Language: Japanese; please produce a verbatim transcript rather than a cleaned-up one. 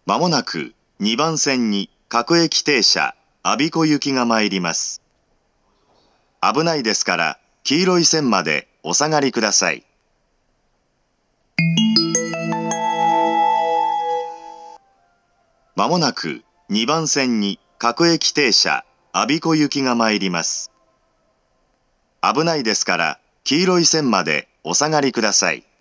まもなくにばん線に各駅停車我孫子行きが参ります。危ないですから黄色い線までお下がりください。まもなくにばん線に各駅停車我孫子行きが参ります。危ないですから黄色い線までお下がりください。